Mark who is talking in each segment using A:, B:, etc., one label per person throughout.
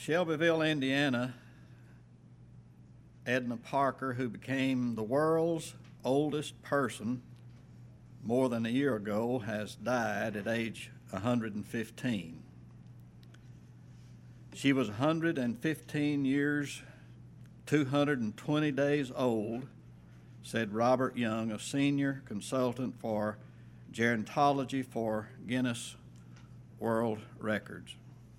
A: Shelbyville, Indiana, Edna Parker, who became the world's oldest person more than a year ago, has died at age 115. She was 115 years, 220 days old, said Robert Young, a senior consultant for gerontology for Guinness World Records.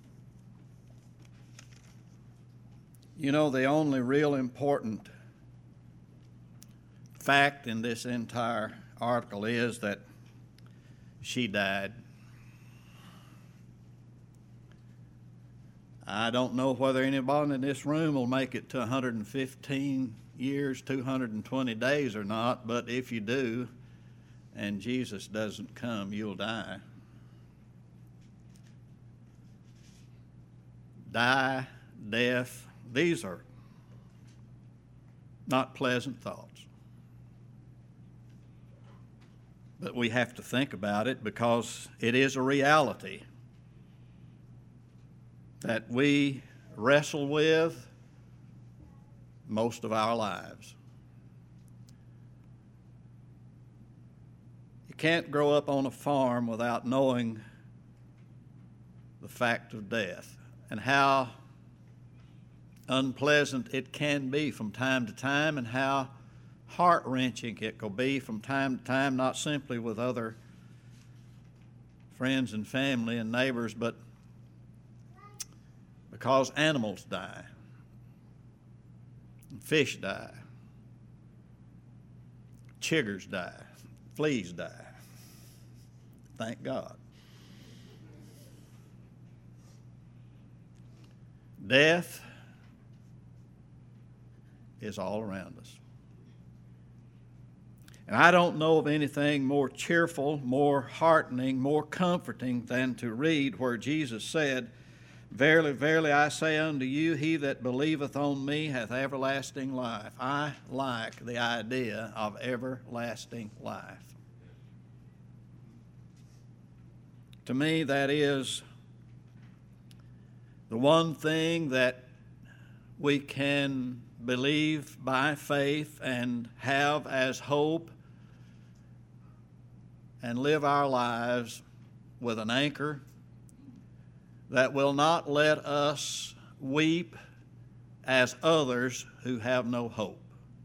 A: You know, the only real important fact in this entire article is that she died. I don't know whether anybody in this room will make it to 115 years, 220 days or not, but if you do, and Jesus doesn't come, you'll die. Die, death, these are not pleasant thoughts. But we have to think about it because it is a reality that we wrestle with most of our lives. You can't grow up on a farm without knowing the fact of death and how unpleasant it can be from time to time and how heart-wrenching it can be from time to time, not simply with other friends and family and neighbors, but because animals die, fish die, chiggers die, fleas die. Thank God. Death is all around us. And I don't know of anything more cheerful, more heartening, more comforting than to read where Jesus said, "Verily, verily, I say unto you, he that believeth on me hath everlasting life." I like the idea of everlasting life. To me, that is the one thing that we can believe by faith and have as hope and live our lives with an anchor that will not let us weep as others who have no hope.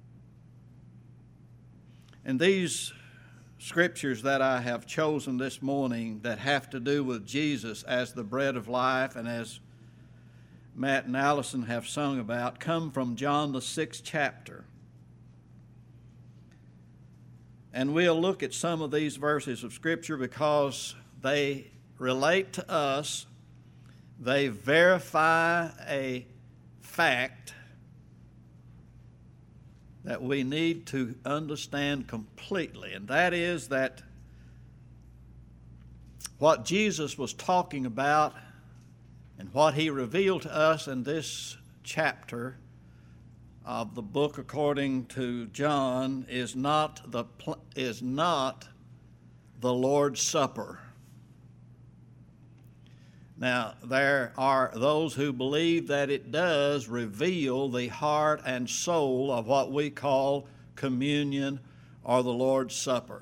A: And these scriptures that I have chosen this morning that have to do with Jesus as the bread of life, and as Matt and Allison have sung about, come from John the 6th chapter. And we'll look at some of these verses of Scripture because they relate to us. They verify a fact that we need to understand completely, and that is that what Jesus was talking about and what he revealed to us in this chapter of the book according to John is not the Lord's Supper. Now, there are those who believe that it does reveal the heart and soul of what we call communion or the Lord's Supper.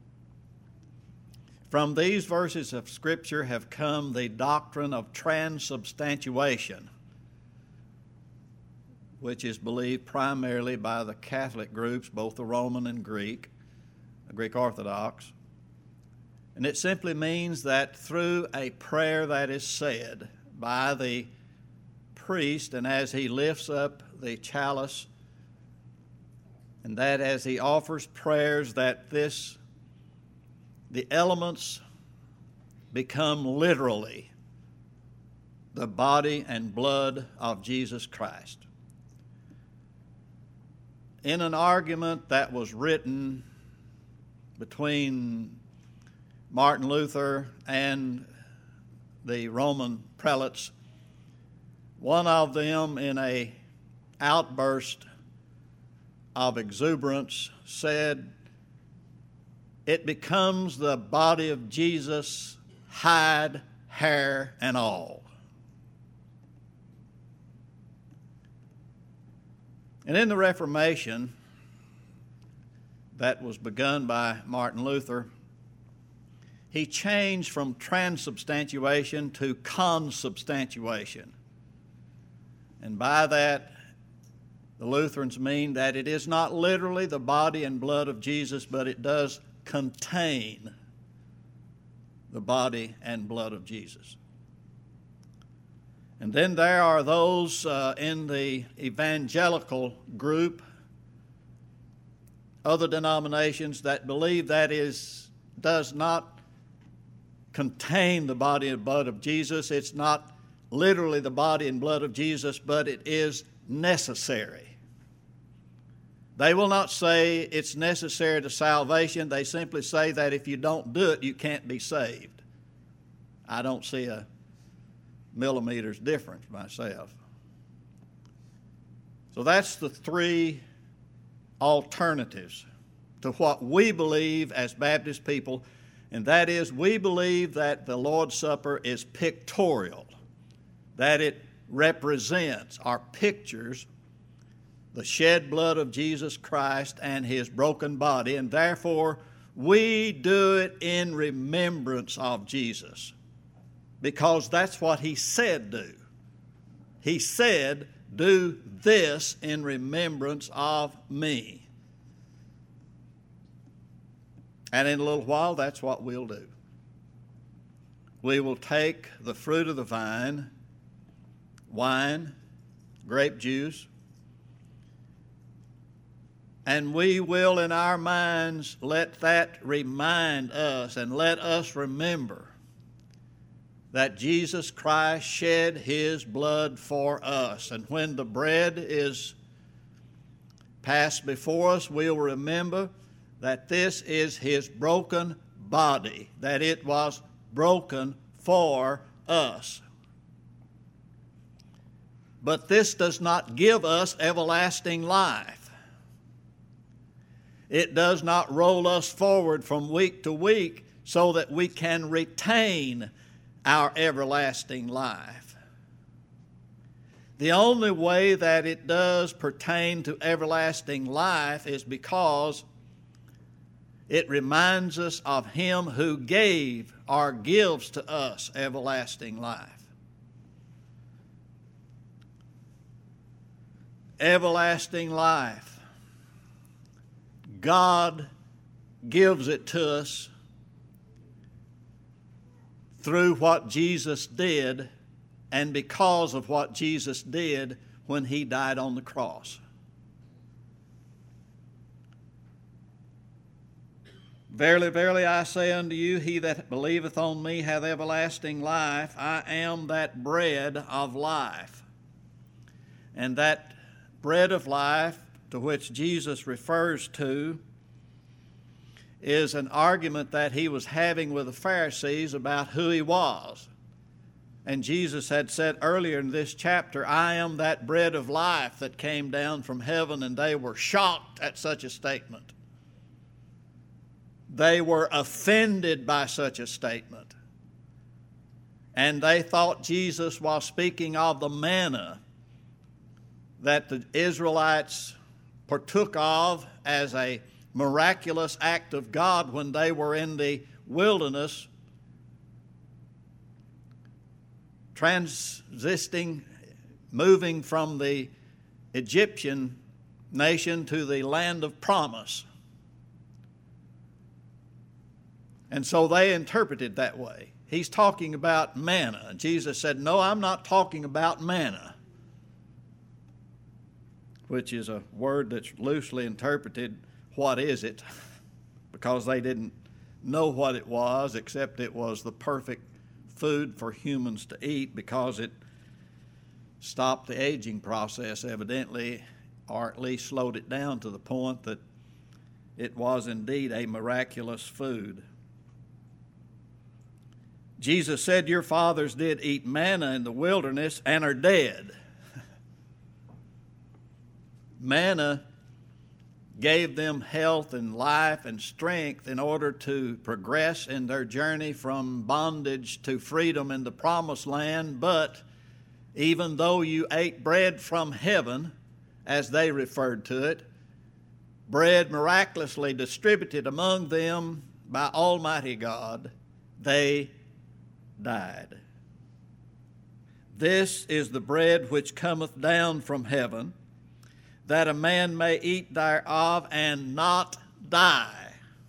A: From these verses of Scripture have come the doctrine of transubstantiation, which is believed primarily by the Catholic groups, both the Roman and Greek Orthodox. And it simply means that through a prayer that is said by the priest, and as he lifts up the chalice, and that as he offers prayers, that the elements become literally the body and blood of Jesus Christ. In an argument that was written between Martin Luther and the Roman prelates, one of them in an outburst of exuberance said, "It becomes the body of Jesus, hide, hair, and all." And in the Reformation that was begun by Martin Luther, he changed from transubstantiation to consubstantiation. And by that, the Lutherans mean that it is not literally the body and blood of Jesus, but it does contain the body and blood of Jesus. And then there are those in the evangelical group, other denominations, that believe that does not contain the body and blood of Jesus. It's not literally the body and blood of Jesus, but it is necessary. They will not say it's necessary to salvation. They simply say that if you don't do it, you can't be saved. I don't see a millimeter's difference myself. So that's the three alternatives to what we believe as Baptist people, and that is, we believe that the Lord's Supper is pictorial, that it represents or pictures the shed blood of Jesus Christ and His broken body, and therefore we do it in remembrance of Jesus, because that's what He said do. He said, do this in remembrance of me. And in a little while, that's what we'll do. We will take the fruit of the vine, wine, grape juice, and we will in our minds let that remind us and let us remember that Jesus Christ shed His blood for us. And when the bread is passed before us, we'll remember that this is His broken body, that it was broken for us. But this does not give us everlasting life. It does not roll us forward from week to week so that we can retain our everlasting life. The only way that it does pertain to everlasting life is because it reminds us of Him who gave or gives to us everlasting life. Everlasting life. God gives it to us through what Jesus did and because of what Jesus did when He died on the cross. Verily, verily, I say unto you, he that believeth on me hath everlasting life. I am that bread of life. And that bread of life to which Jesus refers to is an argument that He was having with the Pharisees about who He was. And Jesus had said earlier in this chapter, I am that bread of life that came down from heaven, and they were shocked at such a statement. They were offended by such a statement. And they thought Jesus was speaking of the manna that the Israelites partook of as a miraculous act of God when they were in the wilderness, moving from the Egyptian nation to the land of promise. And so they interpreted that way. He's talking about manna. And Jesus said, no, I'm not talking about manna, which is a word that's loosely interpreted, what is it? Because they didn't know what it was, except it was the perfect food for humans to eat because it stopped the aging process evidently, or at least slowed it down to the point that it was indeed a miraculous food. Jesus said, your fathers did eat manna in the wilderness and are dead. Manna gave them health and life and strength in order to progress in their journey from bondage to freedom in the promised land. But even though you ate bread from heaven as they referred to it, bread miraculously distributed among them by Almighty God, they died. This is the bread which cometh down from heaven, that a man may eat thereof and not die.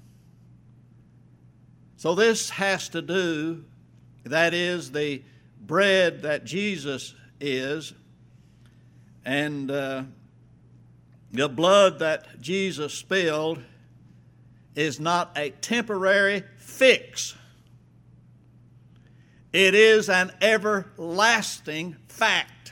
A: So this has to do, that is the bread that Jesus is, and the blood that Jesus spilled is not a temporary fix. It is an everlasting fact.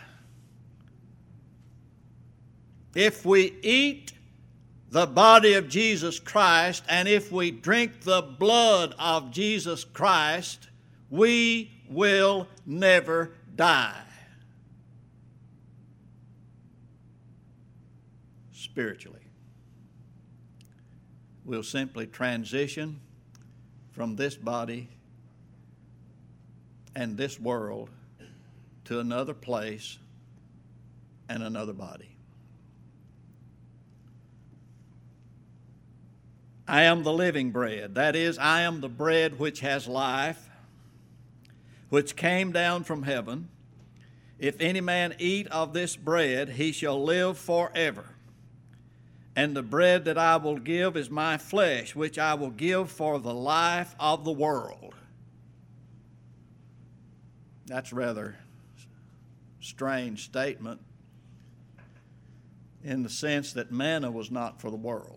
A: If we eat the body of Jesus Christ and if we drink the blood of Jesus Christ, we will never die. Spiritually, we'll simply transition from this body and this world to another place and another body. I am the living bread. That is, I am the bread which has life, which came down from heaven. If any man eat of this bread, he shall live forever. And the bread that I will give is my flesh, which I will give for the life of the world. That's a rather strange statement in the sense that manna was not for the world.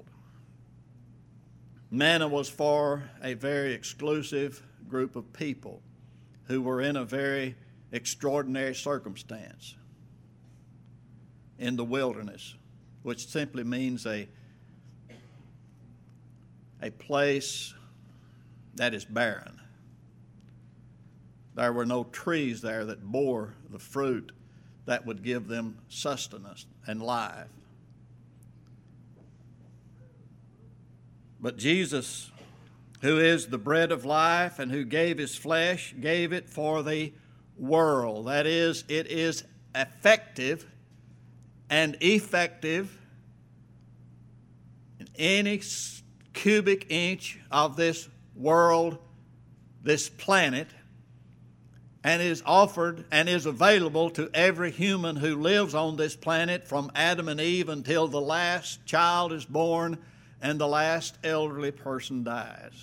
A: Manna was for a very exclusive group of people who were in a very extraordinary circumstance in the wilderness, which simply means a place that is barren. There were no trees there that bore the fruit that would give them sustenance and life. But Jesus, who is the bread of life and who gave his flesh, gave it for the world. That is, it is effective and effective in any cubic inch of this world, this planet, and is offered and is available to every human who lives on this planet from Adam and Eve until the last child is born and the last elderly person dies.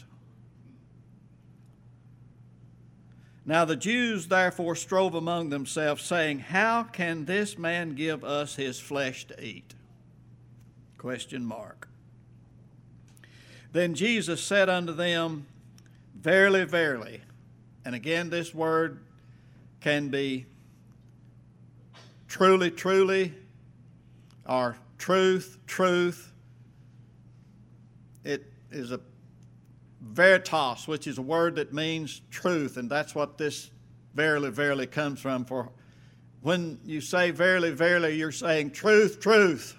A: Now the Jews therefore strove among themselves, saying, How can this man give us his flesh to eat? Question mark. Then Jesus said unto them, Verily, verily. And again, this word can be truly, truly, or truth, truth. It is a veritas, which is a word that means truth, and that's what this verily, verily comes from. For when you say verily, verily, you're saying truth, truth.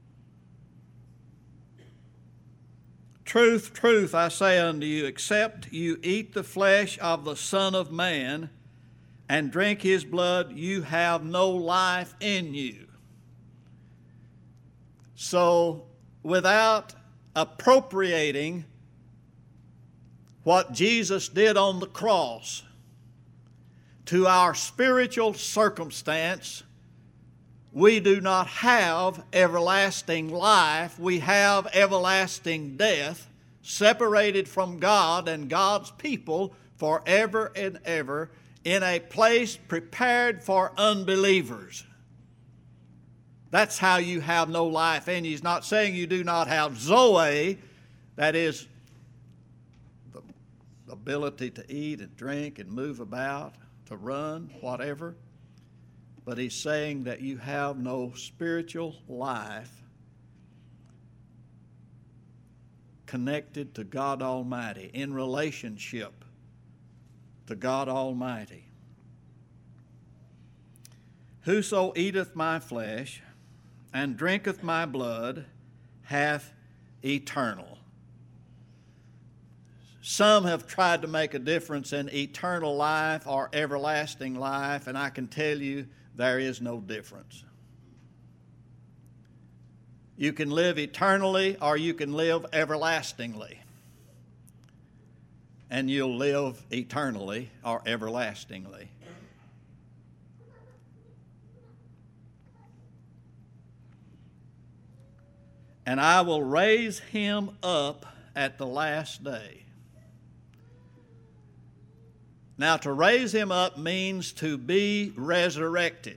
A: Truth, truth, I say unto you, except you eat the flesh of the Son of Man and drink his blood, you have no life in you. So, without appropriating what Jesus did on the cross to our spiritual circumstance, we do not have everlasting life. We have everlasting death, separated from God and God's people forever and ever in a place prepared for unbelievers. That's how you have no life in you. He's not saying you do not have Zoe, that is the ability to eat and drink and move about, to run, whatever. But he's saying that you have no spiritual life connected to God Almighty, in relationship to God Almighty. Whoso eateth my flesh and drinketh my blood hath eternal. Some have tried to make a difference in eternal life or everlasting life, and I can tell you there is no difference. You can live eternally or you can live everlastingly. And you'll live eternally or everlastingly. And I will raise him up at the last day. Now, to raise him up means to be resurrected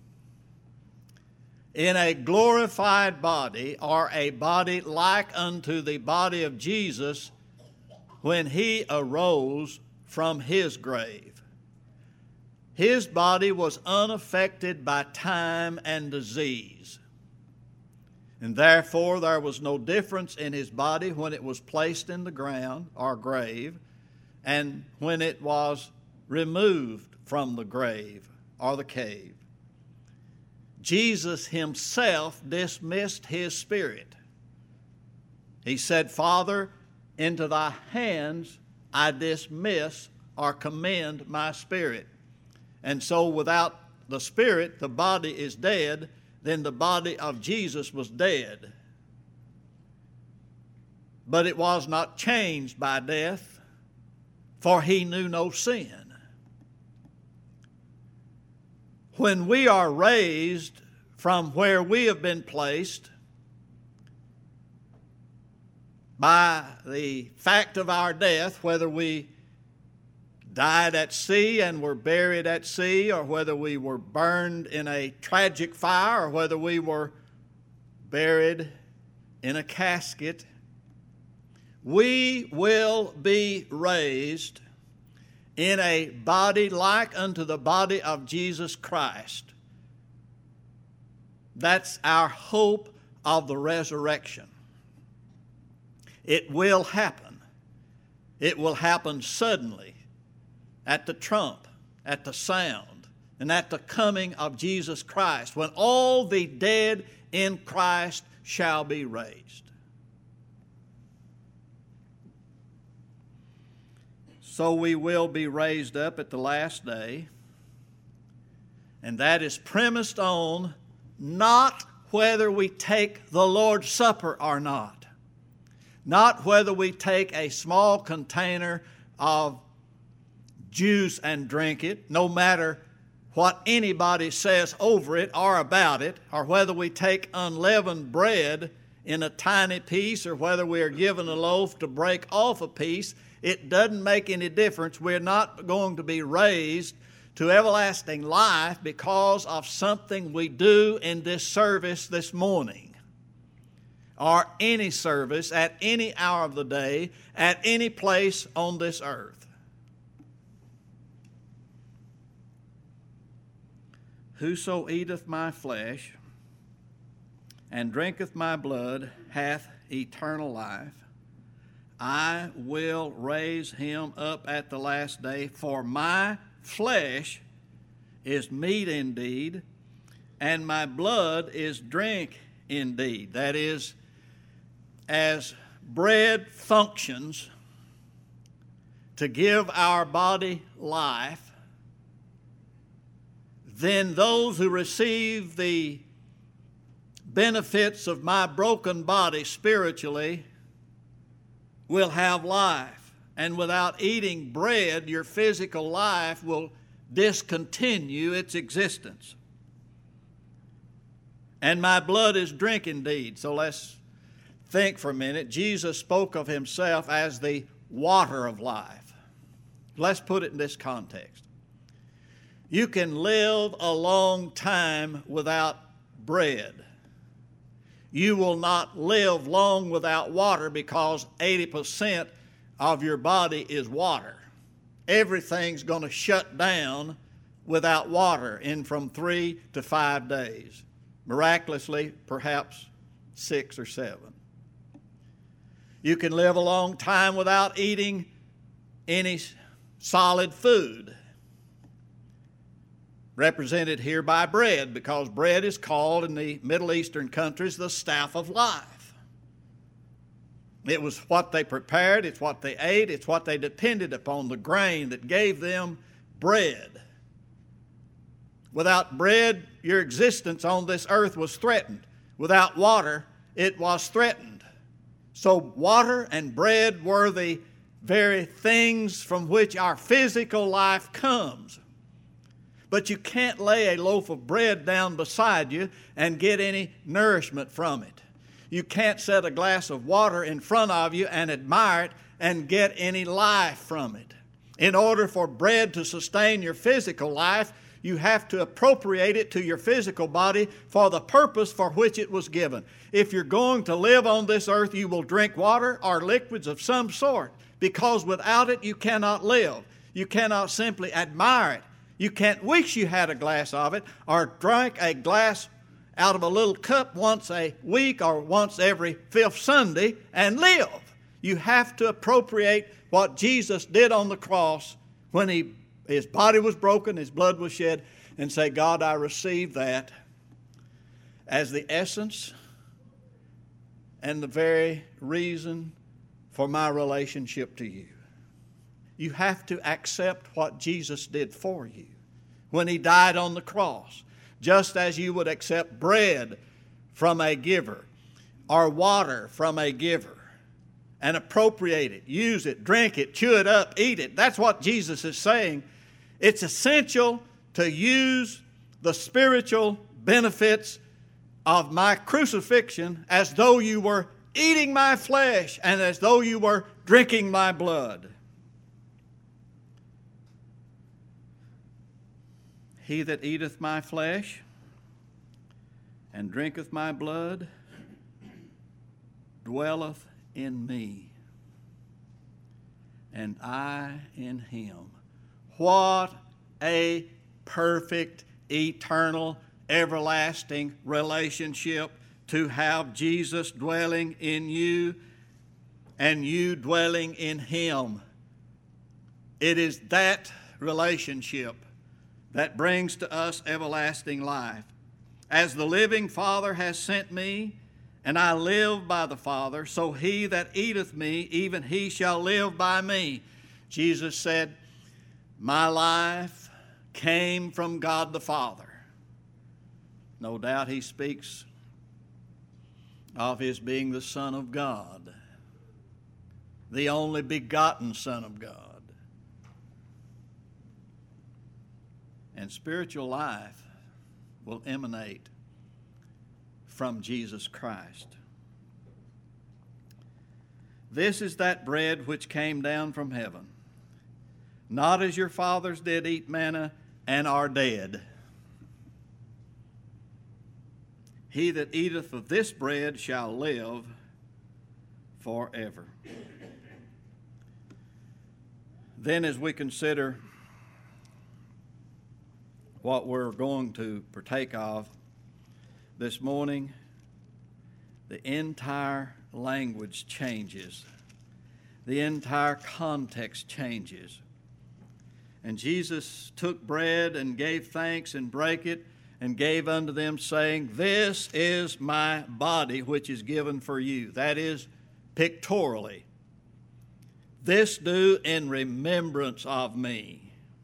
A: in a glorified body, or a body like unto the body of Jesus when he arose from his grave. His body was unaffected by time and disease, and therefore there was no difference in his body when it was placed in the ground or grave and when it was removed from the grave or the cave. Jesus himself dismissed his spirit. He said, Father, into thy hands I dismiss or commend my spirit. And so without the spirit, the body is dead. Then the body of Jesus was dead. But it was not changed by death, for he knew no sin. When we are raised from where we have been placed by the fact of our death, whether we died at sea and were buried at sea, or whether we were burned in a tragic fire, or whether we were buried in a casket, we will be raised in a body like unto the body of Jesus Christ. That's our hope of the resurrection. It will happen. It will happen suddenly, at the trump, at the sound, and at the coming of Jesus Christ, when all the dead in Christ shall be raised. So we will be raised up at the last day, and that is premised on not whether we take the Lord's Supper or not, not whether we take a small container of juice and drink it, no matter what anybody says over it or about it, or whether we take unleavened bread in a tiny piece, or whether we are given a loaf to break off a piece. It doesn't make any difference. We're not going to be raised to everlasting life because of something we do in this service this morning, or any service at any hour of the day, at any place on this earth. Whoso eateth my flesh and drinketh my blood hath eternal life. I will raise him up at the last day, for my flesh is meat indeed, and my blood is drink indeed. That is, as bread functions to give our body life, then those who receive the benefits of my broken body spiritually will have life. And without eating bread, your physical life will discontinue its existence. And my blood is drink indeed. So let's think for a minute. Jesus spoke of himself as the water of life. Let's put it in this context. You can live a long time without bread. You will not live long without water, because 80% of your body is water. Everything's going to shut down without water in from 3 to 5 days. Miraculously, perhaps 6 or 7. You can live a long time without eating any solid food, represented here by bread, because bread is called in the Middle Eastern countries the staff of life. It was what they prepared, it's what they ate, it's what they depended upon, the grain that gave them bread. Without bread, your existence on this earth was threatened. Without water, it was threatened. So water and bread were the very things from which our physical life comes. But you can't lay a loaf of bread down beside you and get any nourishment from it. You can't set a glass of water in front of you and admire it and get any life from it. In order for bread to sustain your physical life, you have to appropriate it to your physical body for the purpose for which it was given. If you're going to live on this earth, you will drink water or liquids of some sort, because without it you cannot live. You cannot simply admire it. You can't wish you had a glass of it or drink a glass out of a little cup once a week or once every fifth Sunday and live. You have to appropriate what Jesus did on the cross when his body was broken, his blood was shed, and say, God, I receive that as the essence and the very reason for my relationship to you. You have to accept what Jesus did for you when he died on the cross, just as you would accept bread from a giver or water from a giver, and appropriate it, use it, drink it, chew it up, eat it. That's what Jesus is saying. It's essential to use the spiritual benefits of my crucifixion as though you were eating my flesh and as though you were drinking my blood. He that eateth my flesh and drinketh my blood dwelleth in me, and I in him. What a perfect, eternal, everlasting relationship to have Jesus dwelling in you and you dwelling in him. It is that relationship that brings to us everlasting life. As the living Father has sent me, and I live by the Father, so he that eateth me, even he shall live by me. Jesus said, my life came from God the Father. No doubt he speaks of his being the Son of God, the only begotten Son of God. And spiritual life will emanate from Jesus Christ. This is that bread which came down from heaven, not as your fathers did eat manna and are dead. He that eateth of this bread shall live forever. Then, as we consider what we're going to partake of this morning, the entire language changes. The entire context changes. And Jesus took bread and gave thanks and brake it and gave unto them, saying, this is my body which is given for you. That is pictorially. This do in remembrance of me.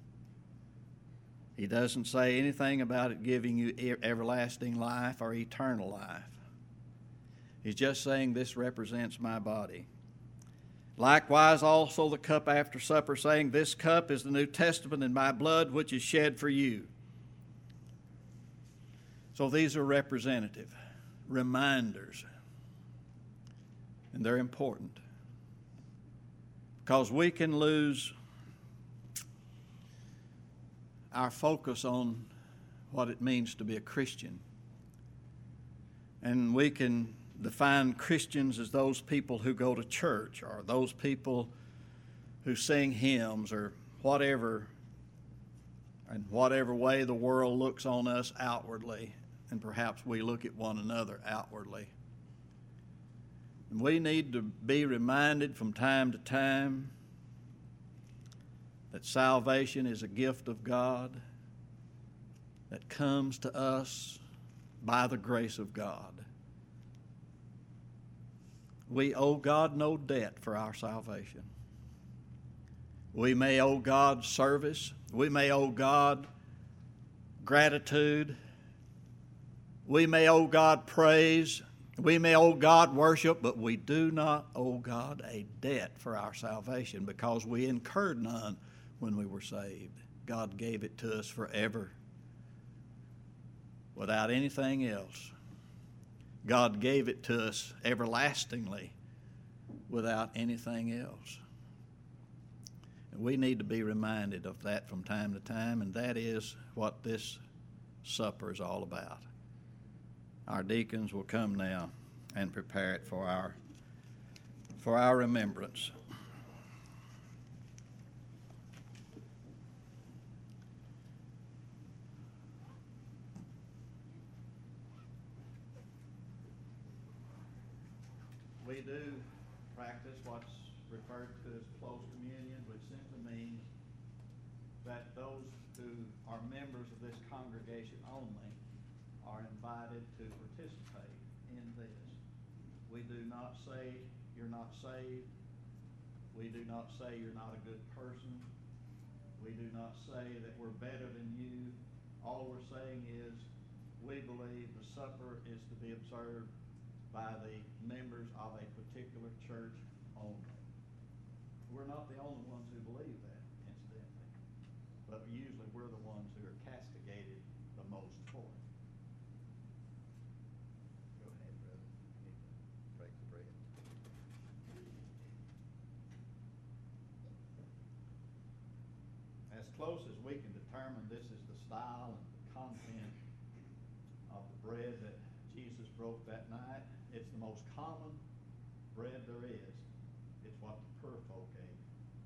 A: He doesn't say anything about it giving you everlasting life or eternal life. He's just saying this represents my body. Likewise also the cup after supper, saying, this cup is the New Testament in my blood, which is shed for you. So these are representative reminders, and they're important because we can lose our focus on what it means to be a Christian. And we can define Christians as those people who go to church or those people who sing hymns or whatever, in whatever way the world looks on us outwardly, and perhaps we look at one another outwardly. And we need to be reminded from time to time that salvation is a gift of God that comes to us by the grace of God. We owe God no debt for our salvation. We may owe God service. We may owe God gratitude. We may owe God praise We may owe God worship, but we do not owe God a debt for our salvation because we incurred none when we were saved. God gave it to us forever without anything else. God gave it to us everlastingly without anything else. And we need to be reminded of that from time to time, and that is what this supper is all about. Our deacons will come now and prepare it for our remembrance. We do practice what's referred to as close communion, which simply means that those who are members of this congregation only are invited to participate in this. We do not say you're not saved. We do not say you're not a good person. We do not say that we're better than you. All we're saying is we believe the supper is to be observed by the members of a particular church only. We're not the only ones who believe that, incidentally, but usually we're the ones who are castigated the most for it. Go ahead, brother. Break the bread. As close as we can determine, this is the style and the content of the bread that Jesus broke that night. It's the most common bread there is. It's what the poor folk ate.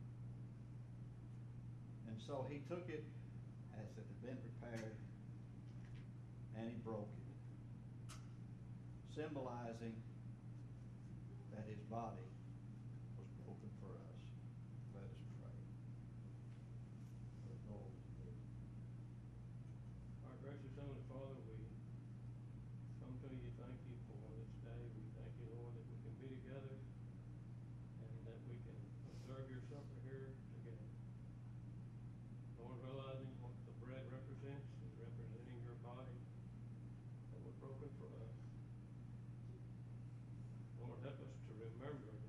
A: And so he took it as it had been prepared, and he broke it, symbolizing that his body was broken for us. Let us pray.
B: Our gracious Heavenly Father, we come to you, thank you for this day. We thank you, Lord, that we can be together and that we can observe your supper here together. Lord, realizing what the bread represents is representing your body that was broken for us. Lord, help us to remember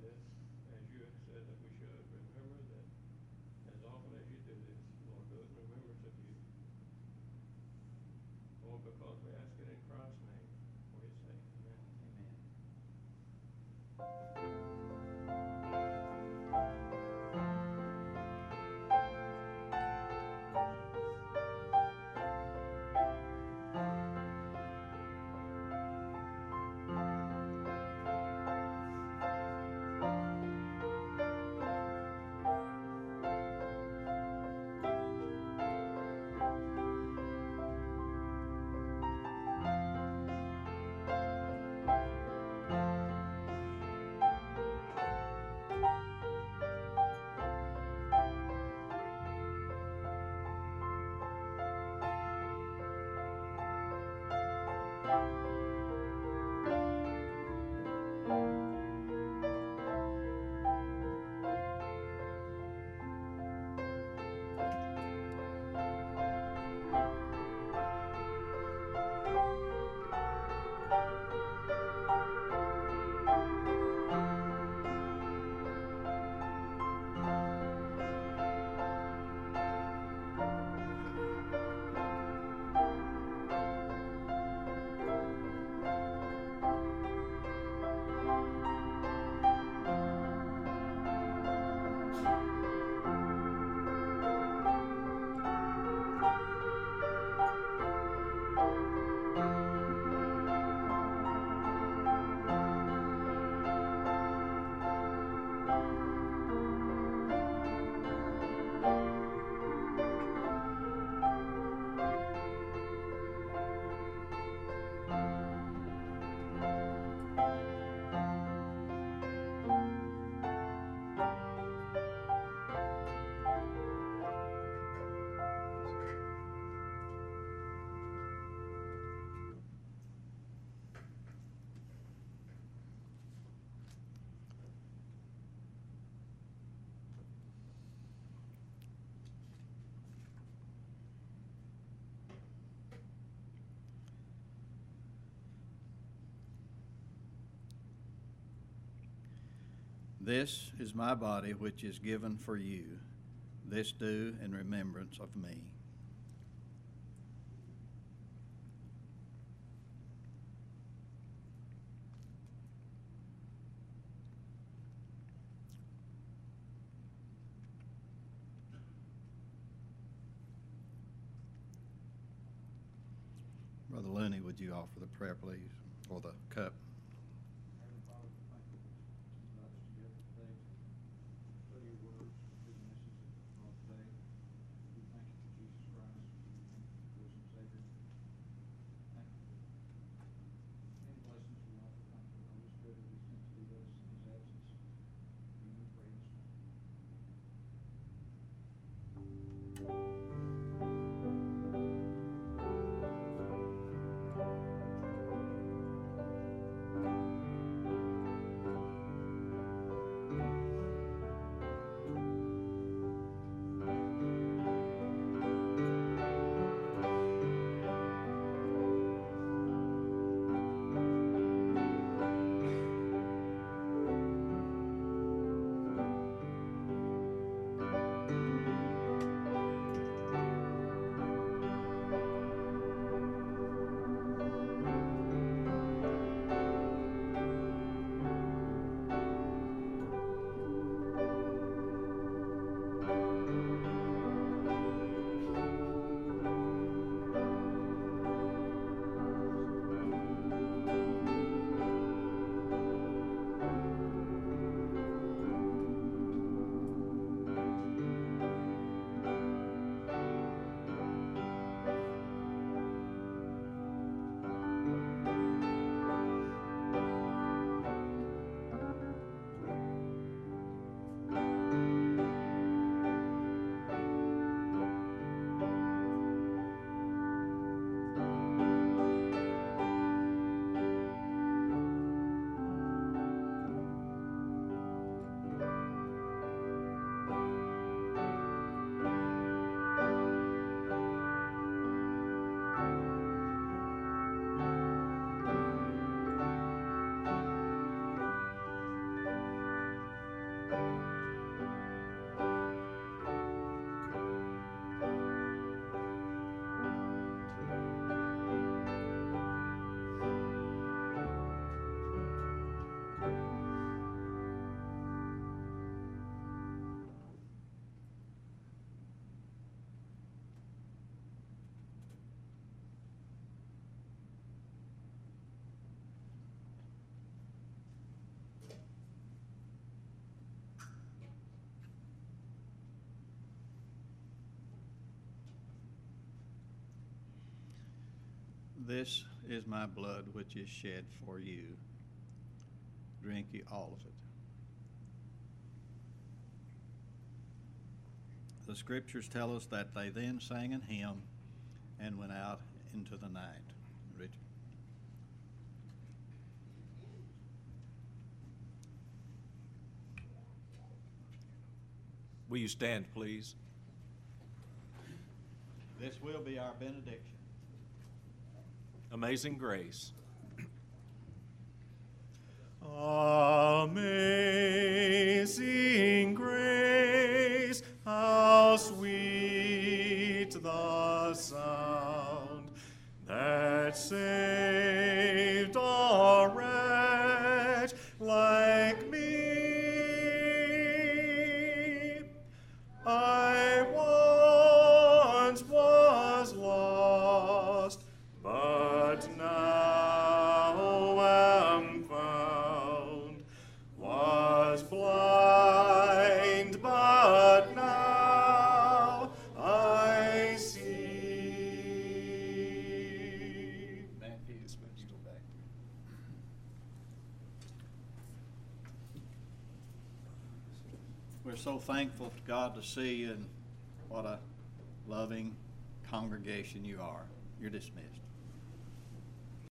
A: This is my body, which is given for you. This do in remembrance of me. Brother Looney, would you offer the prayer, please, or the cup?
C: Heavenly Father, thank you for brought us together today to study your words, to the message of today. We thank you for Jesus Christ. We thank you for risen Savior. Thank you for many blessings we offer. Thank you for the Holy Spirit that we sent to lead us in his absence. We pray in his name.
A: This is my blood, which is shed for you. Drink ye all of it. The scriptures tell us that they then sang an hymn and went out into the night. Richard.
D: Will you stand, please?
A: This will be our benediction.
D: Amazing Grace.
E: Amazing grace, how sweet the sound that saved a wretch like me. I once was lost, but now am found. Was blind, but now I see.
A: We're so thankful to God to see you, and what a loving congregation you are. You're dismissed.